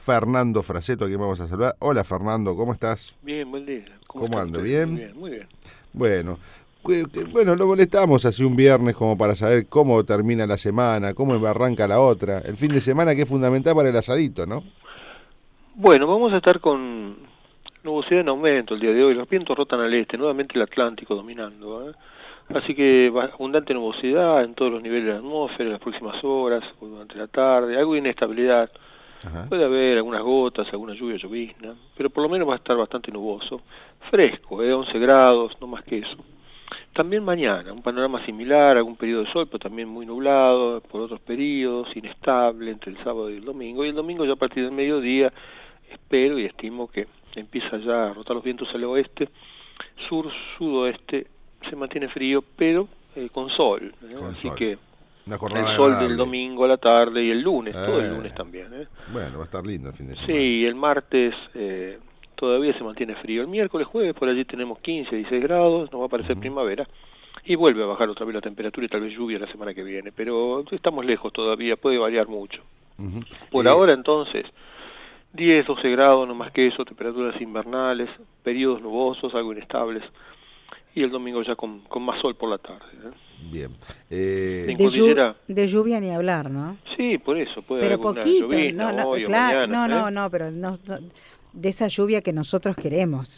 Fernando Fraseto, a quien vamos a saludar. Hola Fernando, ¿cómo estás? Bien, buen día. ¿Cómo anda? usted? ¿Bien? Muy bien, muy bien. Bueno, bueno, lo molestamos hace un viernes como para saber cómo termina la semana, cómo arranca la otra. El fin de semana que es fundamental para el asadito, ¿no? Bueno, vamos a estar con nubosidad en aumento el día de hoy. Los vientos rotan al este, nuevamente el Atlántico dominando, ¿eh? Así que abundante nubosidad en todos los niveles de la atmósfera en las próximas horas, durante la tarde, algo de inestabilidad. Ajá. Puede haber algunas gotas, alguna lluvia, llovizna, pero por lo menos va a estar bastante nuboso. Fresco, 11 grados, no más que eso. También mañana, un panorama similar, algún periodo de sol, pero también muy nublado, por otros periodos, inestable entre el sábado y el domingo. Y el domingo ya a partir del mediodía, espero y estimo que empieza ya a rotar los vientos al oeste, sur, sudoeste, se mantiene frío, pero con sol. Con Así sol. que Una el jornada sol agradable. del domingo a la tarde y el lunes, todo el lunes también. Bueno, va a estar lindo el fin de semana. Sí, el martes todavía se mantiene frío. El miércoles, jueves, por allí tenemos 15, 16 grados, nos va a parecer primavera. Y vuelve a bajar otra vez la temperatura y tal vez lluvia la semana que viene. Pero estamos lejos todavía, puede variar mucho. Por ahora, entonces, 10, 12 grados, no más que eso, temperaturas invernales, periodos nubosos, algo inestables. Y el domingo ya con más sol por la tarde. Bien. En cordillera... de lluvia ni hablar, ¿no? Sí, por eso, puede Pero haber alguna poquito, llovizna no, hoy o claro, mañana. no, pero no, de esa lluvia que nosotros queremos.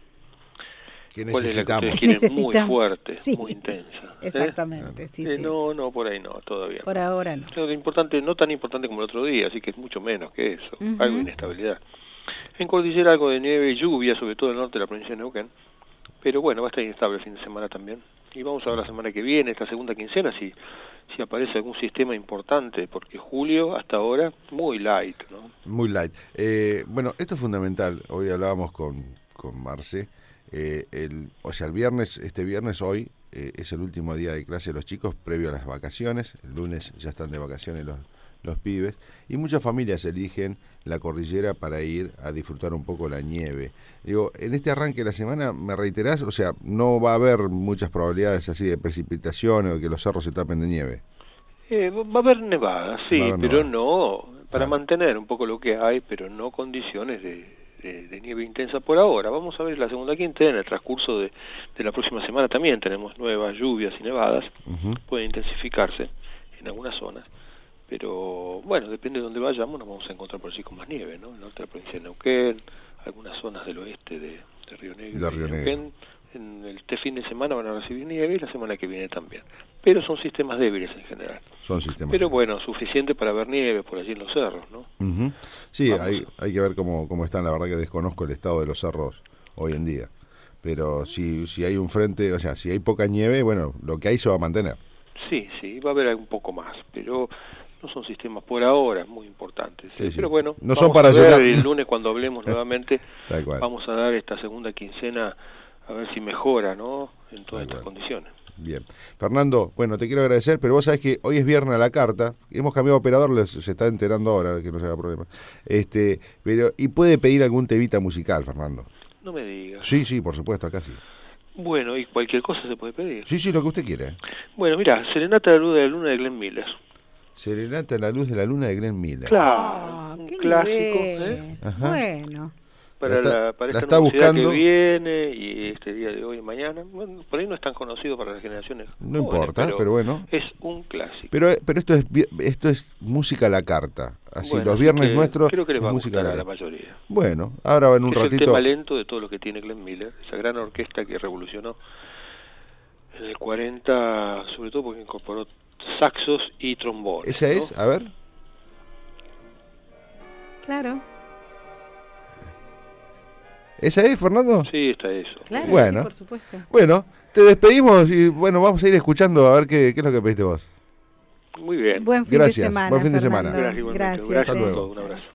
Que ¿Cuál es la que necesitamos? ustedes quieren? Muy Necesitamos. fuerte, Sí. muy intensa. Exactamente, sí. No, por ahí no, todavía. Por ahora no. Lo importante, no tan importante como el otro día, así que es mucho menos que eso, algo de inestabilidad. En cordillera algo de nieve y lluvia, sobre todo en el norte de la provincia de Neuquén, pero bueno, va a estar inestable el fin de semana también. Y vamos a ver la semana que viene, esta segunda quincena, si aparece algún sistema importante, porque julio hasta ahora muy light, ¿no? Muy light. Bueno, esto es fundamental. Hoy hablábamos con Marce. El viernes, este viernes hoy, es el último día de clase de los chicos previo a las vacaciones. El lunes ya están de vacaciones los pibes. Y muchas familias eligen la cordillera para ir a disfrutar un poco la nieve. Digo, en este arranque de la semana, ¿me reiterás? O sea, no va a haber muchas probabilidades así de precipitaciones o de que los cerros se tapen de nieve. Va a haber nevadas, sí, Va a haber pero nevada. no, para Claro. mantener un poco lo que hay, pero no condiciones de nieve intensa por ahora. Vamos a ver la segunda quincena, en el transcurso de la próxima semana también tenemos nuevas lluvias y nevadas, pueden intensificarse en algunas zonas, pero bueno, depende de dónde vayamos, nos vamos a encontrar por allí con más nieve, ¿no? En la otra provincia de Neuquén, algunas zonas del oeste de Río Negro De y Río Neuquén, este fin de semana van a recibir nieve y la semana que viene también. Pero son sistemas débiles en general. Son sistemas. Pero bueno, suficiente para ver nieve por allí en los cerros, ¿no? Sí, Vamos. hay que ver cómo están. La verdad que desconozco el estado de los cerros hoy en día. Pero si hay un frente, o sea, si hay poca nieve, bueno, lo que hay se va a mantener. Sí, va a haber un poco más, pero no son sistemas por ahora muy importantes. Sí. Pero bueno, No son vamos para a ver, llenar. el lunes cuando hablemos nuevamente, Tal cual. vamos a dar esta segunda quincena a ver si mejora, ¿no? En todas Tal estas cual. condiciones. Bien. Fernando, bueno, te quiero agradecer, pero vos sabés que hoy es viernes a la carta. Hemos cambiado de operador, se está enterando ahora, que no se haga problema. Y puede pedir algún temita musical, Fernando. No me digas. Sí, por supuesto, acá sí. Bueno, y cualquier cosa se puede pedir. Sí, lo que usted quiera. Bueno, mira, Serenata de la Luna de Glenn Miller. Serenata a la luz de la luna de Glenn Miller. Claro, un qué clásico, nivel. Ajá. Bueno. para La para está esta universidad buscando. que viene y este día de hoy y mañana. Bueno, por ahí no es tan conocido para las generaciones No jóvenes, importa, pero bueno. es un clásico. Pero esto es música a la carta. Así, Bueno, los así viernes que nuestros creo que les es va a música gustar a a la la carta. mayoría. Bueno, ahora en un Es el ratito. tema lento de todo lo que tiene Glenn Miller, esa gran orquesta que revolucionó en el 40, sobre todo porque incorporó saxos y trombones. ¿Esa ¿no? es? A ver. Claro, ¿Esa es, Fernando? Sí, está eso. claro, Bueno. sí, por supuesto. Bueno, te despedimos y bueno, vamos a ir escuchando a ver qué es lo que pediste vos. Muy bien. Buen fin Gracias, de semana, buen fin de semana. Fernando. Gracias, igualmente. Gracias. Gracias Hasta por luego. todo. Un abrazo.